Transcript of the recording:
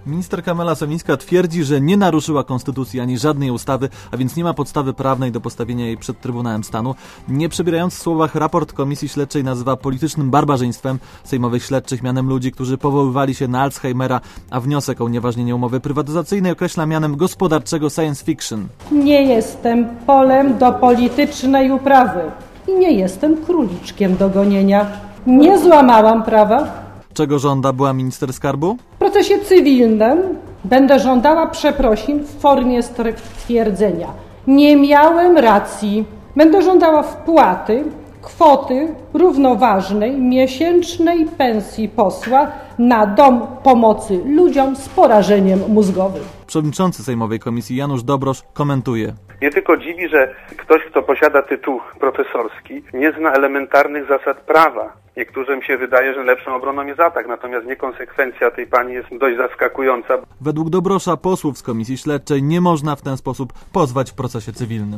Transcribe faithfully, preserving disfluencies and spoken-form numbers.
Minister Kamila Sowińska twierdzi, że nie naruszyła konstytucji ani żadnej ustawy, a więc nie ma podstawy prawnej do postawienia jej przed Trybunałem Stanu. Nie przebierając w słowach, raport Komisji Śledczej nazywa politycznym barbarzyństwem sejmowych śledczych mianem ludzi, którzy powoływali się na Alzheimera, a wniosek o unieważnienie umowy prywatyzacyjnej określa mianem gospodarczego science fiction. Nie jestem polem do politycznej uprawy i nie jestem króliczkiem do gonienia. Nie złamałam prawa. Czego żąda była minister skarbu? W procesie cywilnym będę żądała przeprosin w formie stwierdzenia: nie miałem racji. Będę żądała wpłaty kwoty równoważnej miesięcznej pensji posła na dom pomocy ludziom z porażeniem mózgowym. Przewodniczący Sejmowej Komisji Janusz Dobrosz komentuje. Mnie tylko dziwi, że ktoś, kto posiada tytuł profesorski, nie zna elementarnych zasad prawa. Niektórym się wydaje, że lepszą obroną jest atak, natomiast niekonsekwencja tej pani jest dość zaskakująca. Według Dobrosza posłów z Komisji Śledczej nie można w ten sposób pozwać w procesie cywilnym.